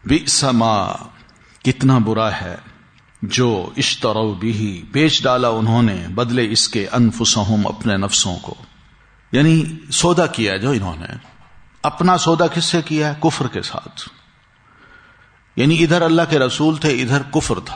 بئس ما، کتنا برا ہے، جو اشتروا به، بیچ ڈالا انہوں نے، بدلے اس کے، انفسہم، اپنے نفسوں کو، یعنی سودا کیا جو انہوں نے، اپنا سودا کس سے کیا ہے؟ کفر کے ساتھ. یعنی ادھر اللہ کے رسول تھے، ادھر کفر تھا.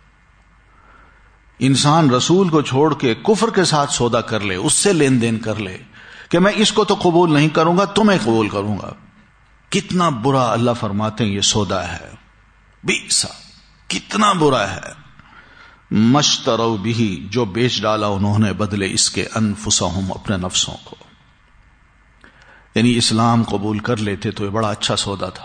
انسان رسول کو چھوڑ کے کفر کے ساتھ سودا کر لے، اس سے لین دین کر لے کہ میں اس کو تو قبول نہیں کروں گا، تمہیں قبول کروں گا. کتنا برا، اللہ فرماتے ہیں یہ سودا ہے. بئس، کتنا برا ہے. مشتروا به، جو بیچ ڈالا انہوں نے، بدلے اس کے، انفسہم، اپنے نفسوں کو. یعنی اسلام قبول کر لیتے تو یہ بڑا اچھا سودا تھا،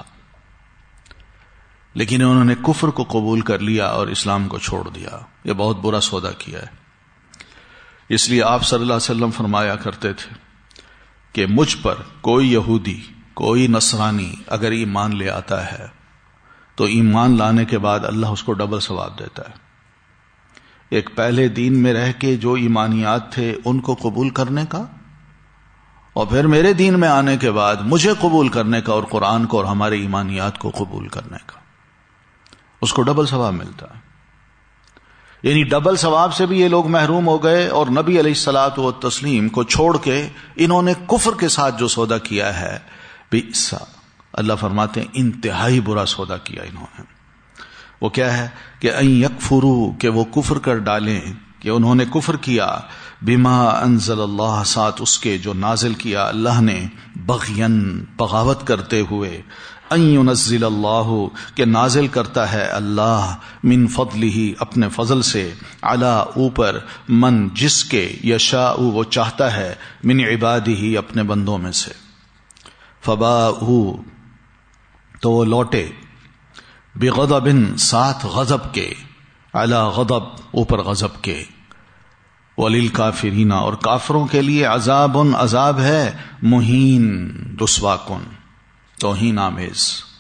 لیکن انہوں نے کفر کو قبول کر لیا اور اسلام کو چھوڑ دیا. یہ بہت برا سودا کیا ہے. اس لیے آپ صلی اللہ علیہ وسلم فرمایا کرتے تھے کہ مجھ پر کوئی یہودی، کوئی نصرانی اگر ایمان لے آتا ہے تو ایمان لانے کے بعد اللہ اس کو ڈبل ثواب دیتا ہے. ایک پہلے دین میں رہ کے جو ایمانیات تھے ان کو قبول کرنے کا، اور پھر میرے دین میں آنے کے بعد مجھے قبول کرنے کا، اور قرآن کو اور ہمارے ایمانیات کو قبول کرنے کا، اس کو ڈبل ثواب ملتا ہے. یعنی ڈبل ثواب سے بھی یہ لوگ محروم ہو گئے، اور نبی علیہ الصلوۃ والتسلیم کو چھوڑ کے انہوں نے کفر کے ساتھ جو سودا کیا ہے، بئس، اللہ فرماتے ہیں انتہائی برا سودا کیا انہوں نے. وہ کیا ہے کہ ان یکفروا، کہ وہ کفر کر ڈالیں، کہ انہوں نے کفر کیا، بما انزل اللہ، ساتھ اس کے جو نازل کیا اللہ نے، بغین، بغاوت کرتے ہوئے، ان ينزل اللہ، کہ نازل کرتا ہے اللہ، من فضلہ، اپنے فضل سے، علی، اوپر، من، جس کے، یشاء، وہ چاہتا ہے، من عبادہ، اپنے بندوں میں سے. فباءوا، تو وہ لوٹے، بغضب، ساتھ غضب کے، علی غضب، اوپر غضب کے، وللکافرین، اور کافروں کے لیے، عذاب، عذاب ہے، مہین، رسوا کن، توہین آمیز.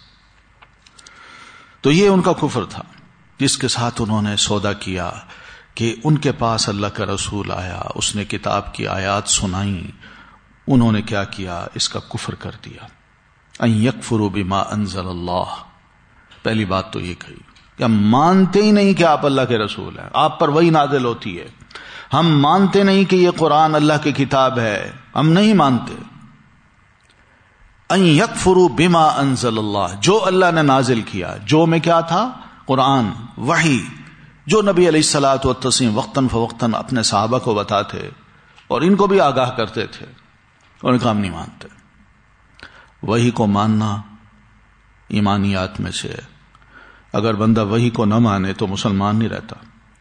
تو یہ ان کا کفر تھا جس کے ساتھ انہوں نے سودا کیا کہ ان کے پاس اللہ کا رسول آیا، اس نے کتاب کی آیات سنائیں، انہوں نے کیا کیا؟ اس کا کفر کر دیا. ان یکفروا بما انزل اللہ، پہلی بات تو یہ کہی کہ ہم مانتے ہی نہیں کہ آپ اللہ کے رسول ہیں، آپ پر وہی نازل ہوتی ہے. ہم مانتے نہیں کہ یہ قرآن اللہ کی کتاب ہے، ہم نہیں مانتے. ان یکفروا بما انزل اللہ، جو اللہ نے نازل کیا، جو میں کیا تھا؟ قرآن، وحی، جو نبی علیہ الصلوۃ والتسلیم وقتاً فوقتاً اپنے صحابہ کو بتاتے اور ان کو بھی آگاہ کرتے تھے، ان کا ہم نہیں مانتے. وحی کو ماننا ایمانیات میں سے ہے. اگر بندہ وحی کو نہ مانے تو مسلمان نہیں رہتا.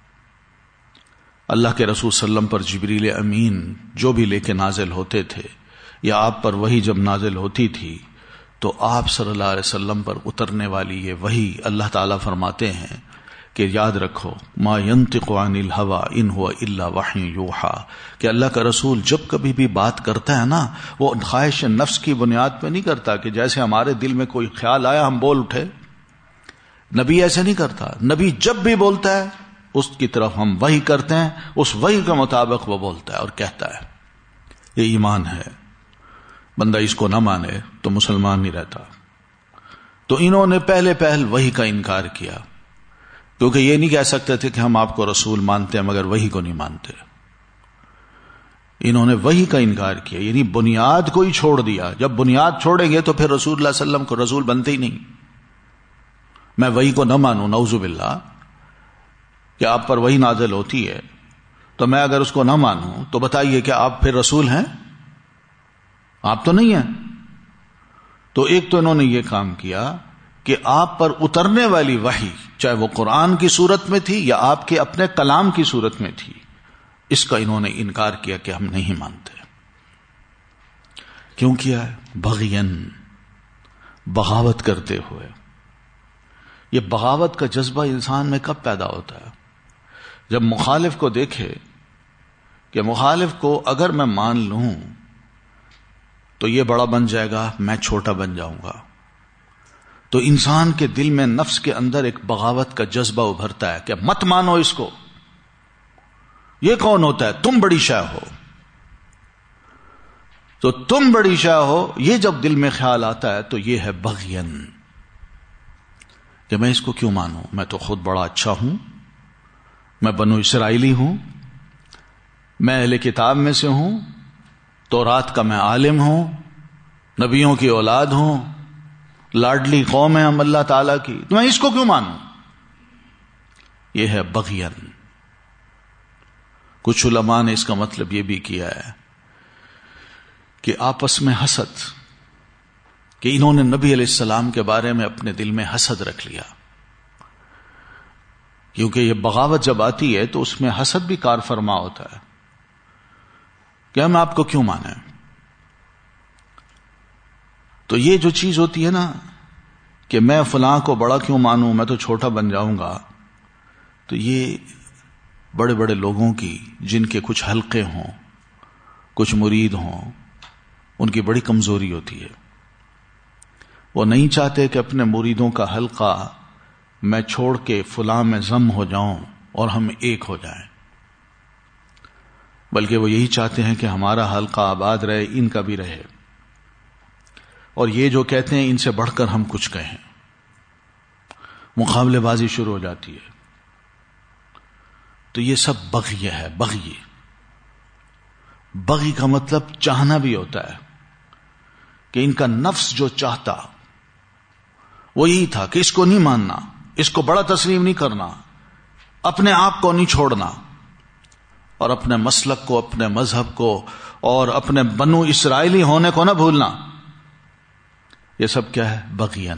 اللہ کے رسول صلی اللہ علیہ وسلم پر جبریل امین جو بھی لے کے نازل ہوتے تھے، یا آپ پر وحی جب نازل ہوتی تھی تو آپ صلی اللہ علیہ وسلم پر اترنے والی یہ وحی، اللہ تعالیٰ فرماتے ہیں کہ یاد رکھو، ما ینطق عن الہوی ان ہوا الا وحی یوحی، کہ اللہ کا رسول جب کبھی بھی بات کرتا ہے نا، وہ خواہش نفس کی بنیاد پہ نہیں کرتا کہ جیسے ہمارے دل میں کوئی خیال آیا ہم بول اٹھے. نبی ایسے نہیں کرتا. نبی جب بھی بولتا ہے اس کی طرف ہم وحی کرتے ہیں، اس وحی کے مطابق وہ بولتا ہے اور کہتا ہے. یہ ایمان ہے. بندہ اس کو نہ مانے تو مسلمان نہیں رہتا. تو انہوں نے پہلے وحی کا انکار کیا، کیونکہ یہ نہیں کہہ سکتے تھے کہ ہم آپ کو رسول مانتے ہیں مگر وحی کو نہیں مانتے. انہوں نے وحی کا انکار کیا، یعنی بنیاد کو ہی چھوڑ دیا. جب بنیاد چھوڑیں گے تو پھر رسول اللہ صلی اللہ علیہ وسلم کو رسول بنتے ہی نہیں. میں وحی کو نہ مانوں، نعوذ باللہ، کہ آپ پر وحی نازل ہوتی ہے تو میں اگر اس کو نہ مانوں تو بتائیے کہ آپ پھر رسول ہیں؟ آپ تو نہیں ہیں. تو ایک تو انہوں نے یہ کام کیا کہ آپ پر اترنے والی وحی، چاہے وہ قرآن کی صورت میں تھی یا آپ کے اپنے کلام کی صورت میں تھی، اس کا انہوں نے انکار کیا کہ ہم نہیں مانتے. کیوں کیا ہے؟ بغین، بغاوت کرتے ہوئے. یہ بغاوت کا جذبہ انسان میں کب پیدا ہوتا ہے؟ جب مخالف کو دیکھے کہ مخالف کو اگر میں مان لوں تو یہ بڑا بن جائے گا، میں چھوٹا بن جاؤں گا. تو انسان کے دل میں، نفس کے اندر ایک بغاوت کا جذبہ ابھرتا ہے کہ مت مانو اس کو. یہ کون ہوتا ہے؟ تم بڑی شاہ ہو. تو تم بڑی شاہ ہو، یہ جب دل میں خیال آتا ہے تو یہ ہے بغین. کہ میں اس کو کیوں مانوں؟ میں تو خود بڑا اچھا ہوں، میں بنو اسرائیلی ہوں، میں اہل کتاب میں سے ہوں، تورات کا میں عالم ہوں، نبیوں کی اولاد ہوں، لاڈلی قوم ہے ہم اللہ تعالیٰ کی، تو میں اس کو کیوں مانوں؟ یہ ہے بغین۔ کچھ علماء نے اس کا مطلب یہ بھی کیا ہے کہ آپس میں حسد، کہ انہوں نے نبی علیہ السلام کے بارے میں اپنے دل میں حسد رکھ لیا، کیونکہ یہ بغاوت جب آتی ہے تو اس میں حسد بھی کار فرما ہوتا ہے کہ ہم آپ کو کیوں مانیں۔ تو یہ جو چیز ہوتی ہے نا کہ میں فلاں کو بڑا کیوں مانوں، میں تو چھوٹا بن جاؤں گا، تو یہ بڑے بڑے لوگوں کی، جن کے کچھ حلقے ہوں، کچھ مرید ہوں، ان کی بڑی کمزوری ہوتی ہے۔ وہ نہیں چاہتے کہ اپنے مریدوں کا حلقہ میں چھوڑ کے فلاں میں ضم ہو جاؤں اور ہم ایک ہو جائیں، بلکہ وہ یہی چاہتے ہیں کہ ہمارا حلقہ آباد رہے، ان کا بھی رہے، اور یہ جو کہتے ہیں ان سے بڑھ کر ہم کچھ کہیں، مقابلے بازی شروع ہو جاتی ہے۔ تو یہ سب بغی ہے، بغی۔ بغی کا مطلب چاہنا بھی ہوتا ہے، کہ ان کا نفس جو چاہتا وہ یہی تھا کہ اس کو نہیں ماننا، اس کو بڑا تسلیم نہیں کرنا، اپنے آپ کو نہیں چھوڑنا، اور اپنے مسلک کو، اپنے مذہب کو، اور اپنے بنو اسرائیلی ہونے کو نہ بھولنا۔ یہ سب کیا ہے؟ بغین۔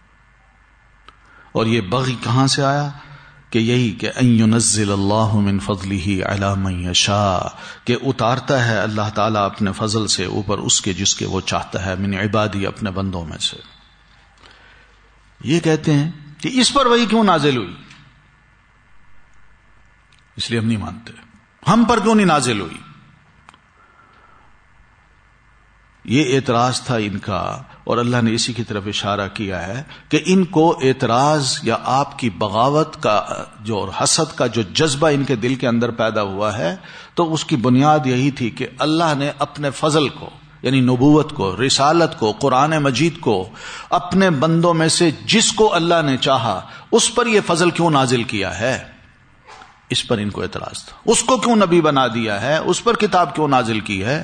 اور یہ بغی کہاں سے آیا؟ کہ یہی کہ ان ينزل اللہ من فضلہ علی من یشاء، کہ اتارتا ہے اللہ تعالیٰ اپنے فضل سے اوپر اس کے جس کے وہ چاہتا ہے، من عبادی، اپنے بندوں میں سے۔ یہ کہتے ہیں کہ اس پر وحی کیوں نازل ہوئی؟ اس لیے ہم نہیں مانتے۔ ہم پر کیوں نہیں نازل ہوئی؟ یہ اعتراض تھا ان کا، اور اللہ نے اسی کی طرف اشارہ کیا ہے کہ ان کو اعتراض یا آپ کی بغاوت کا جو اور حسد کا جو جذبہ ان کے دل کے اندر پیدا ہوا ہے، تو اس کی بنیاد یہی تھی کہ اللہ نے اپنے فضل کو، یعنی نبوت کو، رسالت کو، قرآن مجید کو، اپنے بندوں میں سے جس کو اللہ نے چاہا اس پر یہ فضل کیوں نازل کیا ہے، اس پر ان کو اعتراض تھا۔ اس کو کیوں نبی بنا دیا ہے، اس پر کتاب کیوں نازل کی ہے،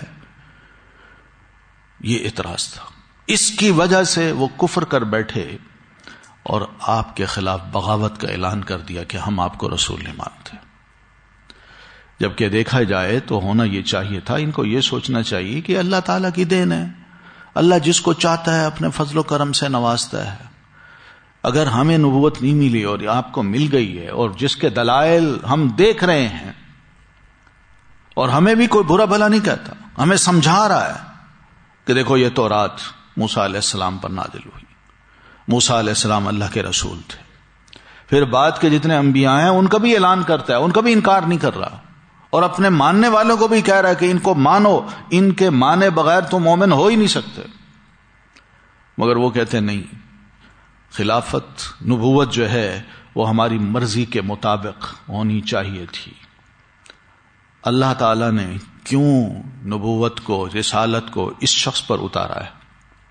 یہ اعتراض تھا۔ اس کی وجہ سے وہ کفر کر بیٹھے اور آپ کے خلاف بغاوت کا اعلان کر دیا کہ ہم آپ کو رسول نہیں مانتے۔ جبکہ دیکھا جائے تو ہونا یہ چاہیے تھا، ان کو یہ سوچنا چاہیے کہ اللہ تعالیٰ کی دین ہے، اللہ جس کو چاہتا ہے اپنے فضل و کرم سے نوازتا ہے۔ اگر ہمیں نبوت نہیں ملی اور آپ کو مل گئی ہے، اور جس کے دلائل ہم دیکھ رہے ہیں، اور ہمیں بھی کوئی برا بھلا نہیں کہتا، ہمیں سمجھا رہا ہے کہ دیکھو یہ تورات موسیٰ علیہ السلام پر نازل ہوئی، موسیٰ علیہ السلام اللہ کے رسول تھے، پھر بعد کے جتنے انبیاء ہیں ان کا بھی اعلان کرتا ہے، ان کا بھی انکار نہیں کر رہا، اور اپنے ماننے والوں کو بھی کہہ رہا ہے کہ ان کو مانو، ان کے مانے بغیر تو مومن ہو ہی نہیں سکتے۔ مگر وہ کہتے ہیں نہیں، خلافت، نبوت جو ہے وہ ہماری مرضی کے مطابق ہونی چاہیے تھی۔ اللہ تعالیٰ نے کیوں نبوت کو، رسالت کو اس شخص پر اتارا ہے،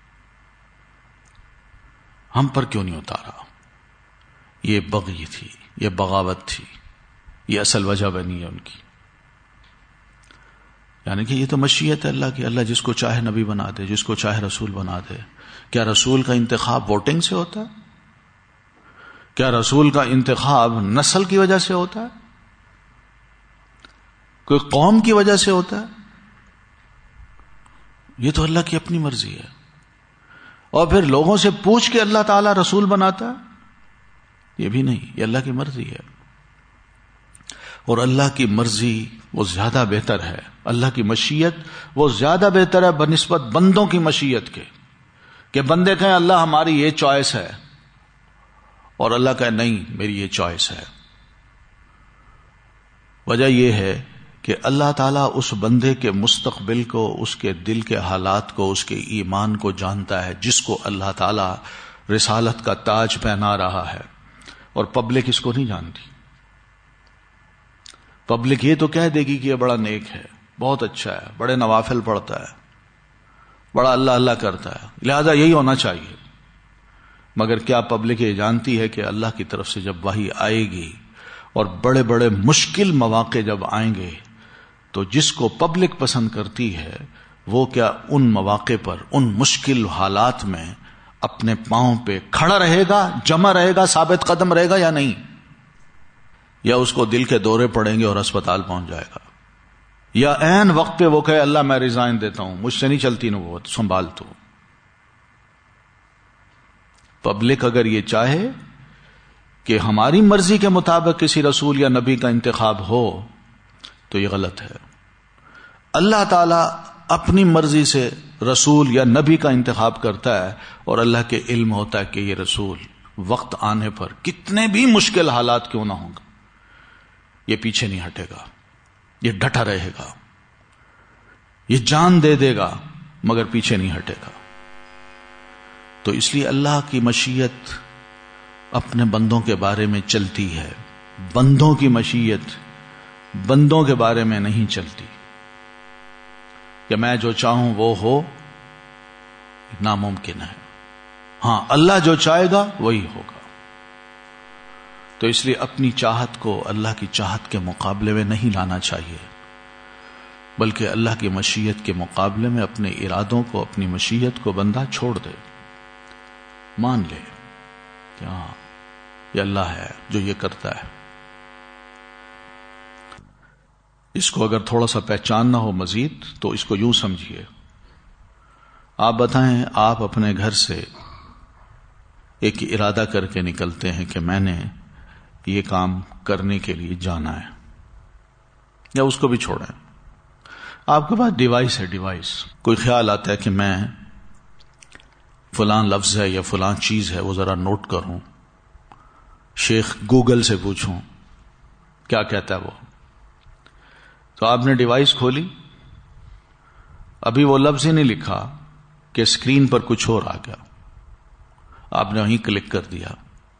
ہم پر کیوں نہیں اتارا؟ یہ بغی تھی، یہ بغاوت تھی، یہ اصل وجہ بنی ہے ان کی۔ یعنی کہ یہ تو مشیت ہے اللہ کی، اللہ جس کو چاہے نبی بنا دے، جس کو چاہے رسول بنا دے۔ کیا رسول کا انتخاب ووٹنگ سے ہوتا ہے؟ کیا رسول کا انتخاب نسل کی وجہ سے ہوتا ہے؟ کوئی قوم کی وجہ سے ہوتا ہے؟ یہ تو اللہ کی اپنی مرضی ہے۔ اور پھر لوگوں سے پوچھ کے اللہ تعالیٰ رسول بناتا ہے؟ یہ بھی نہیں، یہ اللہ کی مرضی ہے۔ اور اللہ کی مرضی وہ زیادہ بہتر ہے، اللہ کی مشیت وہ زیادہ بہتر ہے بنسبت بندوں کی مشیت کے، کہ بندے کہیں اللہ ہماری یہ چوائس ہے، اور اللہ کہے نہیں میری یہ چوائس ہے۔ وجہ یہ ہے کہ اللہ تعالیٰ اس بندے کے مستقبل کو، اس کے دل کے حالات کو، اس کے ایمان کو جانتا ہے، جس کو اللہ تعالیٰ رسالت کا تاج پہنا رہا ہے، اور پبلک اس کو نہیں جانتی۔ پبلک یہ تو کہہ دے گی کہ یہ بڑا نیک ہے، بہت اچھا ہے، بڑے نوافل پڑھتا ہے، بڑا اللہ اللہ کرتا ہے، لہذا یہی ہونا چاہیے۔ مگر کیا پبلک یہ جانتی ہے کہ اللہ کی طرف سے جب وحی آئے گی اور بڑے بڑے مشکل مواقع جب آئیں گے تو جس کو پبلک پسند کرتی ہے وہ کیا ان مواقع پر ان مشکل حالات میں اپنے پاؤں پہ کھڑا رہے گا، جمع رہے گا، ثابت قدم رہے گا یا نہیں؟ یا اس کو دل کے دورے پڑیں گے اور اسپتال پہنچ جائے گا، یا عین وقت پہ وہ کہے اللہ میں ریزائن دیتا ہوں، مجھ سے نہیں چلتی نبوت، سنبھال تو۔ پبلک اگر یہ چاہے کہ ہماری مرضی کے مطابق کسی رسول یا نبی کا انتخاب ہو تو یہ غلط ہے۔ اللہ تعالی اپنی مرضی سے رسول یا نبی کا انتخاب کرتا ہے، اور اللہ کے علم ہوتا ہے کہ یہ رسول وقت آنے پر کتنے بھی مشکل حالات کیوں نہ ہوں گا یہ پیچھے نہیں ہٹے گا، یہ ڈٹا رہے گا، یہ جان دے دے گا مگر پیچھے نہیں ہٹے گا۔ تو اس لیے اللہ کی مشیت اپنے بندوں کے بارے میں چلتی ہے، بندوں کی مشیت بندوں کے بارے میں نہیں چلتی کہ میں جو چاہوں وہ ہو، ناممکن ہے۔ ہاں اللہ جو چاہے گا وہی ہوگا۔ تو اس لیے اپنی چاہت کو اللہ کی چاہت کے مقابلے میں نہیں لانا چاہیے، بلکہ اللہ کی مشیت کے مقابلے میں اپنے ارادوں کو، اپنی مشیت کو بندہ چھوڑ دے، مان لے کہ ہاں یہ اللہ ہے جو یہ کرتا ہے۔ اس کو اگر تھوڑا سا پہچاننا ہو مزید تو اس کو یوں سمجھیے، آپ بتائیں آپ اپنے گھر سے ایک ارادہ کر کے نکلتے ہیں کہ میں نے یہ کام کرنے کے لیے جانا ہے، یا اس کو بھی چھوڑیں، آپ کے پاس ڈیوائس ہے، ڈیوائس کوئی خیال آتا ہے کہ میں فلاں لفظ ہے یا فلاں چیز ہے وہ ذرا نوٹ کروں، شیخ گوگل سے پوچھوں کیا کہتا ہے وہ، تو آپ نے ڈیوائس کھولی، ابھی وہ لفظ ہی نہیں لکھا کہ اسکرین پر کچھ اور آ گیا، آپ نے وہیں کلک کر دیا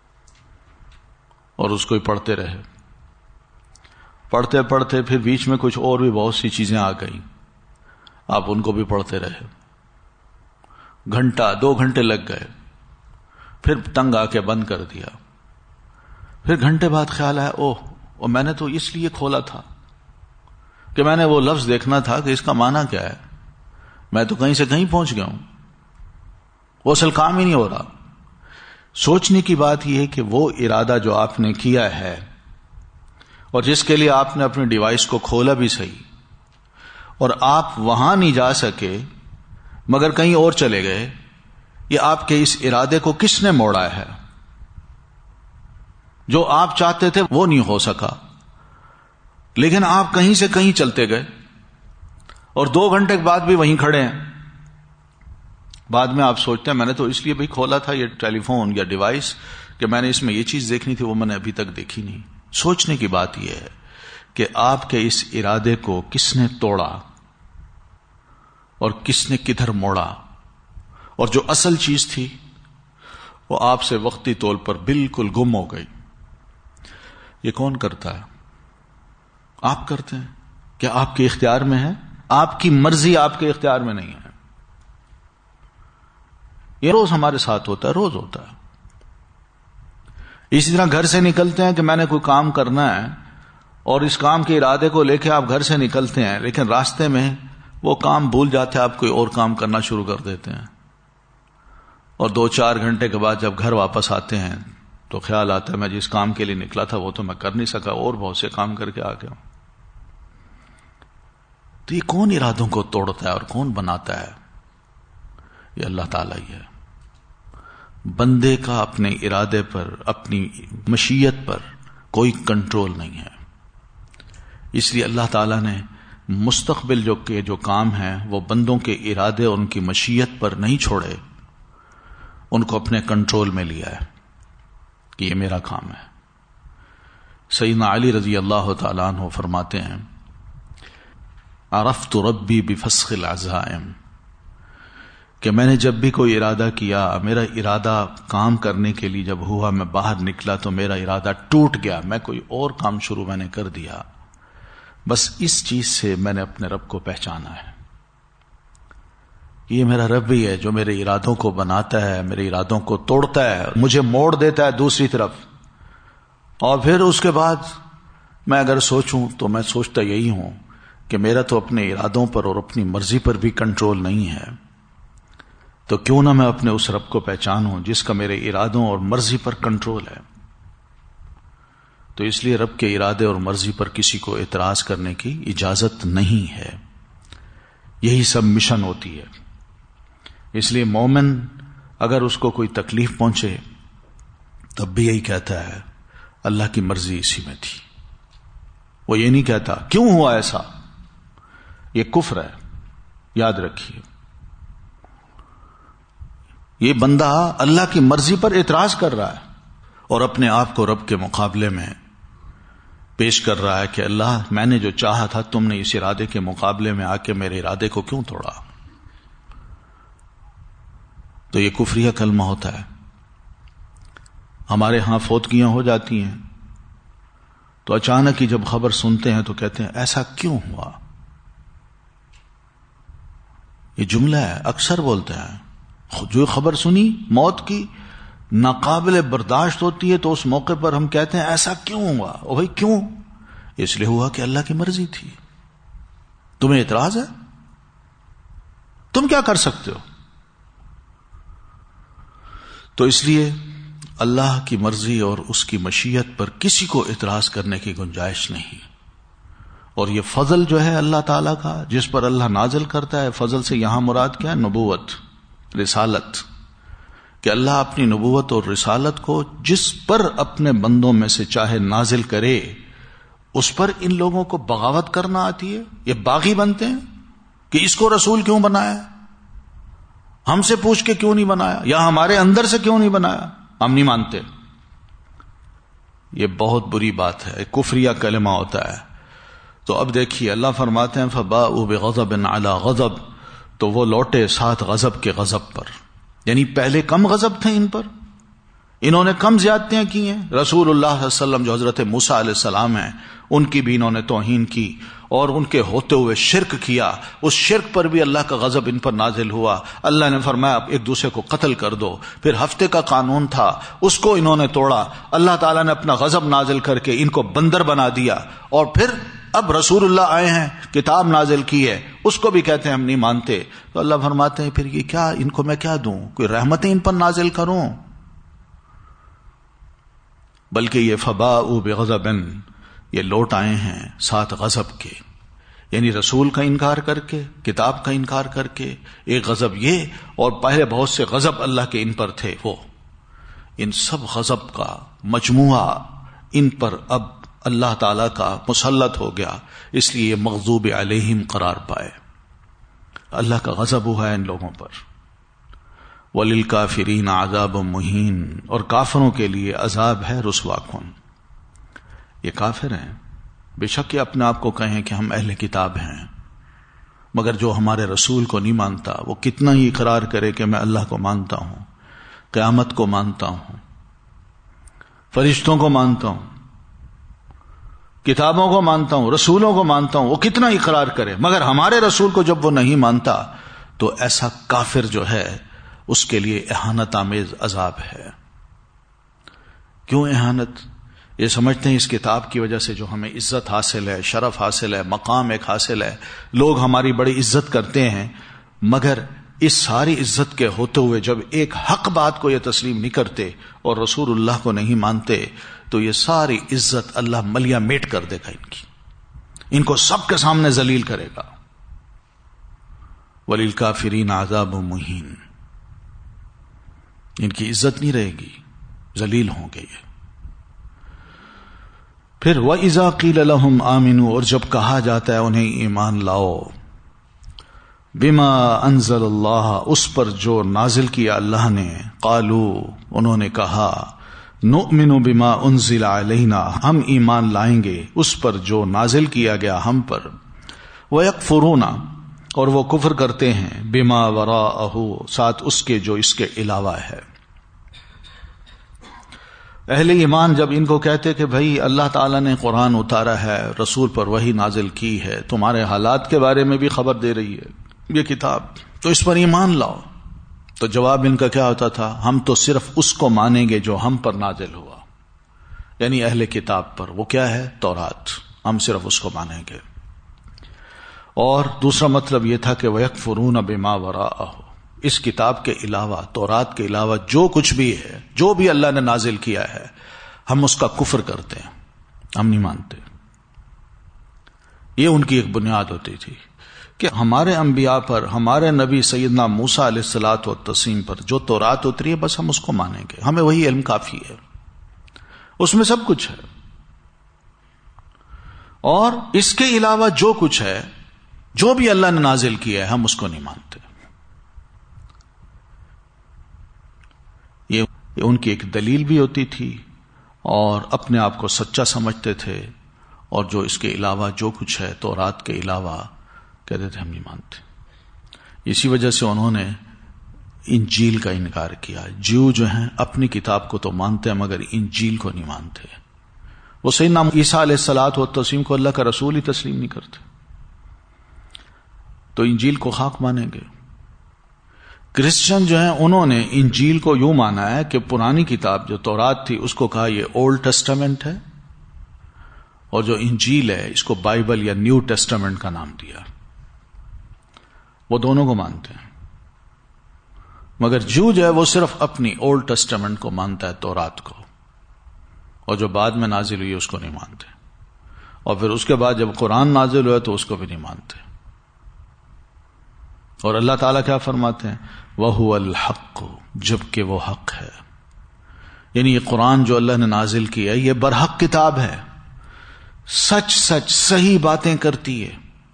اور اس کو ہی پڑھتے رہے، پڑھتے پڑھتے پھر بیچ میں کچھ اور بھی بہت سی چیزیں آ گئیں، آپ ان کو بھی پڑھتے رہے، گھنٹہ 2 گھنٹے لگ گئے، پھر تنگ آ کے بند کر دیا، پھر گھنٹے بعد خیال آیا اوہ میں نے تو اس لیے کھولا تھا کہ میں نے وہ لفظ دیکھنا تھا کہ اس کا معنی کیا ہے، میں تو کہیں سے کہیں پہنچ گیا ہوں، وہ اصل کام ہی نہیں ہو رہا۔ سوچنے کی بات یہ ہے کہ وہ ارادہ جو آپ نے کیا ہے اور جس کے لیے آپ نے اپنی ڈیوائس کو کھولا بھی صحیح، اور آپ وہاں نہیں جا سکے مگر کہیں اور چلے گئے، یہ آپ کے اس ارادے کو کس نے موڑا ہے؟ جو آپ چاہتے تھے وہ نہیں ہو سکا، لیکن آپ کہیں سے کہیں چلتے گئے اور 2 گھنٹے کے بعد بھی وہیں کھڑے ہیں۔ بعد میں آپ سوچتے ہیں میں نے تو اس لیے بھی کھولا تھا یہ ٹیلی فون یا ڈیوائس کہ میں نے اس میں یہ چیز دیکھنی تھی، وہ میں نے ابھی تک دیکھی نہیں۔ سوچنے کی بات یہ ہے کہ آپ کے اس ارادے کو کس نے توڑا اور کس نے کدھر موڑا، اور جو اصل چیز تھی وہ آپ سے وقتی طور پر بالکل گم ہو گئی۔ یہ کون کرتا ہے؟ آپ کرتے ہیں۔ کیا آپ کے اختیار میں ہے؟ آپ کی مرضی آپ کے اختیار میں نہیں ہے۔ یہ روز ہمارے ساتھ ہوتا ہے، روز ہوتا ہے۔ اسی طرح گھر سے نکلتے ہیں کہ میں نے کوئی کام کرنا ہے، اور اس کام کے ارادے کو لے کے آپ گھر سے نکلتے ہیں، لیکن راستے میں وہ کام بھول جاتے ہیں، آپ کوئی اور کام کرنا شروع کر دیتے ہیں، اور 2-4 گھنٹے کے بعد جب گھر واپس آتے ہیں تو خیال آتا ہے میں جس کام کے لیے نکلا تھا وہ تو میں کر نہیں سکا، اور بہت سے کام کر کے آ گیا ہوں۔ تو یہ کون ارادوں کو توڑتا ہے اور کون بناتا ہے؟ یہ اللہ تعالیٰ ہی ہے۔ بندے کا اپنے ارادے پر، اپنی مشیت پر کوئی کنٹرول نہیں ہے۔ اس لیے اللہ تعالیٰ نے مستقبل جو کام ہیں وہ بندوں کے ارادے اور ان کی مشیت پر نہیں چھوڑے، ان کو اپنے کنٹرول میں لیا ہے کہ یہ میرا کام ہے۔ سیدنا علی رضی اللہ تعالیٰ عنہ فرماتے ہیں عرفت ربی بفسخ العزائم، کہ میں نے جب بھی کوئی ارادہ کیا، میرا ارادہ کام کرنے کے لیے جب ہوا، میں باہر نکلا تو میرا ارادہ ٹوٹ گیا، میں کوئی اور کام شروع میں نے کر دیا، بس اس چیز سے میں نے اپنے رب کو پہچانا ہے۔ یہ میرا رب ہی ہے جو میرے ارادوں کو بناتا ہے، میرے ارادوں کو توڑتا ہے، مجھے موڑ دیتا ہے دوسری طرف. اور پھر اس کے بعد میں اگر سوچوں تو میں سوچتا یہی ہوں کہ میرا تو اپنے ارادوں پر اور اپنی مرضی پر بھی کنٹرول نہیں ہے، تو کیوں نہ میں اپنے اس رب کو پہچانوں جس کا میرے ارادوں اور مرضی پر کنٹرول ہے. تو اس لیے رب کے ارادے اور مرضی پر کسی کو اعتراض کرنے کی اجازت نہیں ہے. یہی سب مشن ہوتی ہے. اس لیے مومن اگر اس کو کوئی تکلیف پہنچے تب بھی یہی کہتا ہے اللہ کی مرضی اسی میں تھی. وہ یہ نہیں کہتا کیوں ہوا ایسا. یہ کفر ہے، یاد رکھیے. یہ بندہ اللہ کی مرضی پر اعتراض کر رہا ہے اور اپنے آپ کو رب کے مقابلے میں پیش کر رہا ہے کہ اللہ میں نے جو چاہا تھا تم نے اس ارادے کے مقابلے میں آ کے میرے ارادے کو کیوں توڑا. تو یہ کفریہ کلمہ ہوتا ہے. ہمارے ہاں فوتگیاں ہو جاتی ہیں تو اچانک ہی جب خبر سنتے ہیں تو کہتے ہیں ایسا کیوں ہوا. یہ جملہ ہے اکثر بولتے ہیں. جو خبر سنی موت کی ناقابل برداشت ہوتی ہے تو اس موقع پر ہم کہتے ہیں ایسا کیوں ہوا. او بھائی کیوں؟ اس لیے ہوا کہ اللہ کی مرضی تھی. تمہیں اعتراض ہے؟ تم کیا کر سکتے ہو؟ تو اس لیے اللہ کی مرضی اور اس کی مشیت پر کسی کو اعتراض کرنے کی گنجائش نہیں. اور یہ فضل جو ہے اللہ تعالیٰ کا جس پر اللہ نازل کرتا ہے، فضل سے یہاں مراد کیا ہے؟ نبوت، رسالت. کہ اللہ اپنی نبوت اور رسالت کو جس پر اپنے بندوں میں سے چاہے نازل کرے اس پر ان لوگوں کو بغاوت کرنا آتی ہے. یہ باغی بنتے ہیں کہ اس کو رسول کیوں بنایا، ہم سے پوچھ کے کیوں نہیں بنایا، یا ہمارے اندر سے کیوں نہیں بنایا، ہم نہیں مانتے. یہ بہت بری بات ہے، کفریہ کلمہ ہوتا ہے. تو اب دیکھیے اللہ فرماتے ہیں فباؤوا بغضب علی غضب، تو وہ لوٹے ساتھ غضب کے غضب پر. یعنی پہلے کم غضب تھے ان پر، انہوں نے کم زیادتیاں کی ہیں. رسول اللہ صلی اللہ علیہ وسلم جو حضرت موسیٰ علیہ السلام ہیں ان کی بھی انہوں نے توہین کی اور ان کے ہوتے ہوئے شرک کیا. اس شرک پر بھی اللہ کا غضب ان پر نازل ہوا. اللہ نے فرمایا ایک دوسرے کو قتل کر دو. پھر ہفتے کا قانون تھا اس کو انہوں نے توڑا. اللہ تعالیٰ نے اپنا غضب نازل کر کے ان کو بندر بنا دیا. اور پھر اب رسول اللہ آئے ہیں، کتاب نازل کی ہے، اس کو بھی کہتے ہیں ہم نہیں مانتے. تو اللہ فرماتے ہیں پھر یہ کیا، ان کو میں کیا دوں، کوئی رحمتیں ان پر نازل کروں؟ بلکہ یہ فباؤوا بغضب، یہ لوٹ آئے ہیں ساتھ غضب کے. یعنی رسول کا انکار کر کے، کتاب کا انکار کر کے ایک غضب یہ، اور پہلے بہت سے غضب اللہ کے ان پر تھے. وہ ان سب غضب کا مجموعہ ان پر اب اللہ تعالی کا مسلط ہو گیا. اس لیے مغضوب علیہم قرار پائے. اللہ کا غضب ہوا ہے ان لوگوں پر. وَلِلْكَافِرِينَ عَذَابٌ مُهِينٌ، اور کافروں کے لیے عذاب ہے رسوا کن. یہ کافر ہیں، بے شک یہ اپنے آپ کو کہیں کہ ہم اہل کتاب ہیں، مگر جو ہمارے رسول کو نہیں مانتا وہ کتنا ہی اقرار کرے کہ میں اللہ کو مانتا ہوں، قیامت کو مانتا ہوں، فرشتوں کو مانتا ہوں، کتابوں کو مانتا ہوں، رسولوں کو مانتا ہوں، وہ کتنا اقرار کرے، مگر ہمارے رسول کو جب وہ نہیں مانتا تو ایسا کافر جو ہے اس کے لیے اہانت آمیز عذاب ہے. کیوں اہانت؟ یہ سمجھتے ہیں اس کتاب کی وجہ سے جو ہمیں عزت حاصل ہے، شرف حاصل ہے، مقام ایک حاصل ہے، لوگ ہماری بڑی عزت کرتے ہیں. مگر اس ساری عزت کے ہوتے ہوئے جب ایک حق بات کو یہ تسلیم نہیں کرتے اور رسول اللہ کو نہیں مانتے تو یہ ساری عزت اللہ ملیا میٹ کر دے گا ان کی، ان کو سب کے سامنے ذلیل کرے گا. وَلِلْكَافِرِينَ عَذَابٌ مُهِينٌ، ان کی عزت نہیں رہے گی، ذلیل ہوں گے یہ. پھر وَإِذَا قِيلَ لَهُمْ آمِنُوا، اور جب کہا جاتا ہے انہیں ایمان لاؤ، بِمَا أَنزَلَ اللَّهُ، اس پر جو نازل کیا اللہ نے، قالوا، انہوں نے کہا، نؤمن بما انزل علینا، ہم ایمان لائیں گے اس پر جو نازل کیا گیا ہم پر. ویکفرون، اور وہ کفر کرتے ہیں، بما وراءہ، ساتھ اس کے جو اس کے علاوہ ہے. اہل ایمان جب ان کو کہتے کہ بھائی اللہ تعالیٰ نے قرآن اتارا ہے، رسول پر وحی نازل کی ہے، تمہارے حالات کے بارے میں بھی خبر دے رہی ہے، یہ کتاب، تو اس پر ایمان لاؤ. تو جواب ان کا کیا ہوتا تھا؟ ہم تو صرف اس کو مانیں گے جو ہم پر نازل ہوا، یعنی اہل کتاب پر. وہ کیا ہے؟ تورات. ہم صرف اس کو مانیں گے. اور دوسرا مطلب یہ تھا کہ وَيَكْفُرُونَ بِمَا وَرَاءَهُ، اس کتاب کے علاوہ، تورات کے علاوہ جو کچھ بھی ہے، جو بھی اللہ نے نازل کیا ہے، ہم اس کا کفر کرتے ہیں، ہم نہیں مانتے. یہ ان کی ایک بنیاد ہوتی تھی کہ ہمارے انبیاء پر، ہمارے نبی سیدنا موسیٰ علیہ الصلوۃ والتسلیم پر جو تورات اتری ہے، بس ہم اس کو مانیں گے، ہمیں وہی علم کافی ہے، اس میں سب کچھ ہے. اور اس کے علاوہ جو کچھ ہے، جو بھی اللہ نے نازل کیا ہے، ہم اس کو نہیں مانتے. یہ ان کی ایک دلیل بھی ہوتی تھی، اور اپنے آپ کو سچا سمجھتے تھے. اور جو اس کے علاوہ جو کچھ ہے، تورات کے علاوہ، کہتے تھے ہم نہیں مانتے. اسی وجہ سے انہوں نے انجیل کا انکار کیا. جو ہیں اپنی کتاب کو تو مانتے ہیں مگر انجیل کو نہیں مانتے. وہ سیدنا عیسیٰ علیہ الصلوۃ والتسلیم کو اللہ کا رسول ہی تسلیم نہیں کرتے، تو انجیل کو خاک مانیں گے. کرسچن جو ہیں انہوں نے انجیل کو یوں مانا ہے کہ پرانی کتاب جو تورات تھی اس کو کہا یہ اولڈ ٹیسٹامنٹ ہے، اور جو انجیل ہے اس کو بائبل یا نیو ٹیسٹامنٹ کا نام دیا. وہ دونوں کو مانتے ہیں، مگر جو ہے وہ صرف اپنی اولڈ ٹیسٹامنٹ کو مانتا ہے، تورات کو، اور جو بعد میں نازل ہوئی اس کو نہیں مانتے. اور پھر اس کے بعد جب قرآن نازل ہوا تو اس کو بھی نہیں مانتے. اور اللہ تعالیٰ کیا فرماتے ہیں؟ وَهُوَ الْحَقُّ، جبکہ وہ حق ہے. یعنی یہ قرآن جو اللہ نے نازل کیا ہے یہ برحق کتاب ہے، سچ سچ صحیح باتیں کرتی ہے.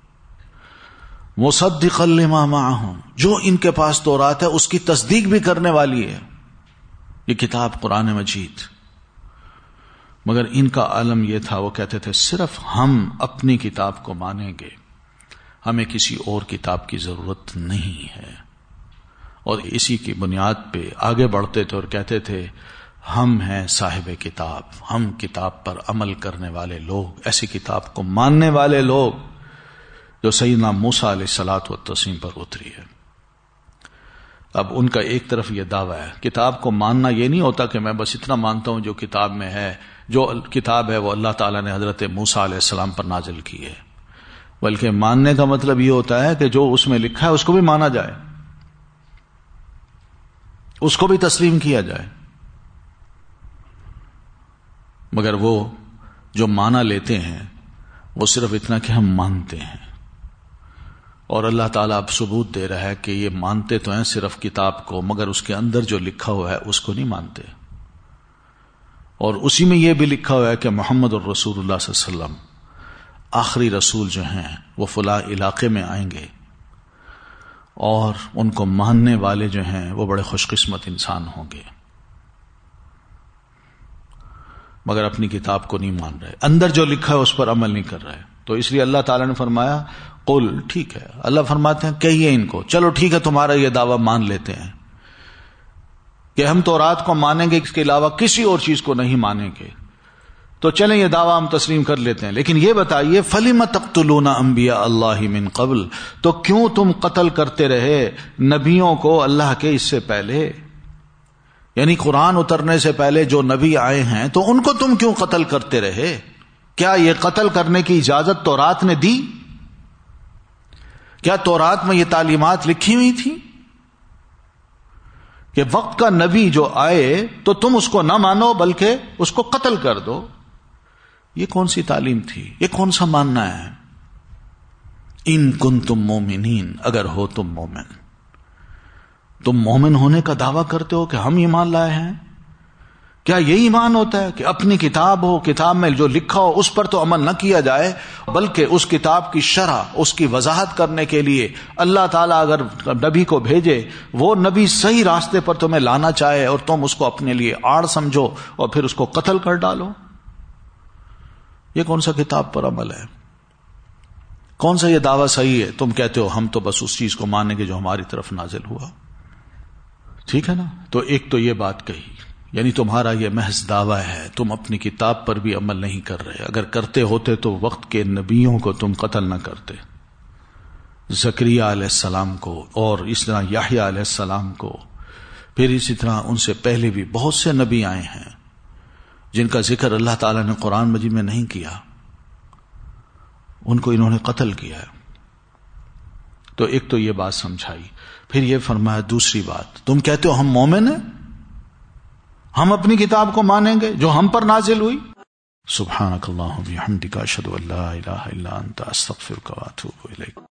مصدقا لما معہم، جو ان کے پاس تورات ہے اس کی تصدیق بھی کرنے والی ہے یہ کتاب قرآن مجید. مگر ان کا عالم یہ تھا، وہ کہتے تھے صرف ہم اپنی کتاب کو مانیں گے، ہمیں کسی اور کتاب کی ضرورت نہیں ہے. اور اسی کی بنیاد پہ آگے بڑھتے تھے اور کہتے تھے ہم ہیں صاحب کتاب، ہم کتاب پر عمل کرنے والے لوگ، ایسی کتاب کو ماننے والے لوگ جو سیدنا موسیٰ علیہ الصلوۃ والتسلیم پر اتری ہے. اب ان کا ایک طرف یہ دعویٰ ہے، کتاب کو ماننا یہ نہیں ہوتا کہ میں بس اتنا مانتا ہوں جو کتاب میں ہے، جو کتاب ہے وہ اللہ تعالیٰ نے حضرت موسیٰ علیہ السلام پر نازل کی ہے. بلکہ ماننے کا مطلب یہ ہوتا ہے کہ جو اس میں لکھا ہے اس کو بھی مانا جائے، اس کو بھی تسلیم کیا جائے. مگر وہ جو مانا لیتے ہیں وہ صرف اتنا کہ ہم مانتے ہیں. اور اللہ تعالیٰ اب ثبوت دے رہا ہے کہ یہ مانتے تو ہیں صرف کتاب کو، مگر اس کے اندر جو لکھا ہوا ہے اس کو نہیں مانتے. اور اسی میں یہ بھی لکھا ہوا ہے کہ محمد الرسول اللہ صلی اللہ علیہ وسلم آخری رسول جو ہیں وہ فلاں علاقے میں آئیں گے، اور ان کو ماننے والے جو ہیں وہ بڑے خوش قسمت انسان ہوں گے. مگر اپنی کتاب کو نہیں مان رہے، اندر جو لکھا ہے اس پر عمل نہیں کر رہے. تو اس لیے اللہ تعالیٰ نے فرمایا قل، ٹھیک ہے، اللہ فرماتے ہیں کہیے ان کو، چلو ٹھیک ہے تمہارا یہ دعویٰ مان لیتے ہیں کہ ہم تورات کو مانیں گے، اس کے علاوہ کسی اور چیز کو نہیں مانیں گے، تو چلیں یہ دعویٰ ہم تسلیم کر لیتے ہیں. لیکن یہ بتائیے فَلِمَ تَقْتُلُونَ أَنْبِيَاءَ اللَّهِ مِنْ قَبْلِ، تو کیوں تم قتل کرتے رہے نبیوں کو اللہ کے اس سے پہلے؟ یعنی قرآن اترنے سے پہلے جو نبی آئے ہیں تو ان کو تم کیوں قتل کرتے رہے؟ کیا یہ قتل کرنے کی اجازت تورات نے دی؟ کیا تورات میں یہ تعلیمات لکھی ہوئی تھی کہ وقت کا نبی جو آئے تو تم اس کو نہ مانو بلکہ اس کو قتل کر دو؟ یہ کون سی تعلیم تھی؟ یہ کون سا ماننا ہے؟ ان کنتم مومنین، اگر ہو تم مومن، تم مومن ہونے کا دعویٰ کرتے ہو کہ ہم ایمان لائے ہیں. کیا یہ ایمان ہوتا ہے کہ اپنی کتاب ہو، کتاب میں جو لکھا ہو اس پر تو عمل نہ کیا جائے، بلکہ اس کتاب کی شرح، اس کی وضاحت کرنے کے لیے اللہ تعالیٰ اگر نبی کو بھیجے، وہ نبی صحیح راستے پر تمہیں لانا چاہے اور تم اس کو اپنے لیے آڑ سمجھو اور پھر اس کو قتل کر ڈالو؟ یہ کون سا کتاب پر عمل ہے؟ کون سا یہ دعویٰ صحیح ہے؟ تم کہتے ہو ہم تو بس اس چیز کو مانیں گے جو ہماری طرف نازل ہوا. ٹھیک ہے نا؟ تو ایک تو یہ بات کہی، یعنی تمہارا یہ محض دعویٰ ہے، تم اپنی کتاب پر بھی عمل نہیں کر رہے. اگر کرتے ہوتے تو وقت کے نبیوں کو تم قتل نہ کرتے. زکریا علیہ السلام کو، اور اس طرح یحییٰ علیہ السلام کو، پھر اسی طرح ان سے پہلے بھی بہت سے نبی آئے ہیں جن کا ذکر اللہ تعالیٰ نے قرآن مجید میں نہیں کیا، ان کو انہوں نے قتل کیا ہے۔ تو ایک تو یہ بات سمجھائی، پھر یہ فرمایا دوسری بات، تم کہتے ہو ہم مومن ہیں، ہم اپنی کتاب کو مانیں گے جو ہم پر نازل ہوئی۔ سبحانک اللہم و بحمدک، اشہد ان لا الہ الا انت، استغفرک و اتوب الیک۔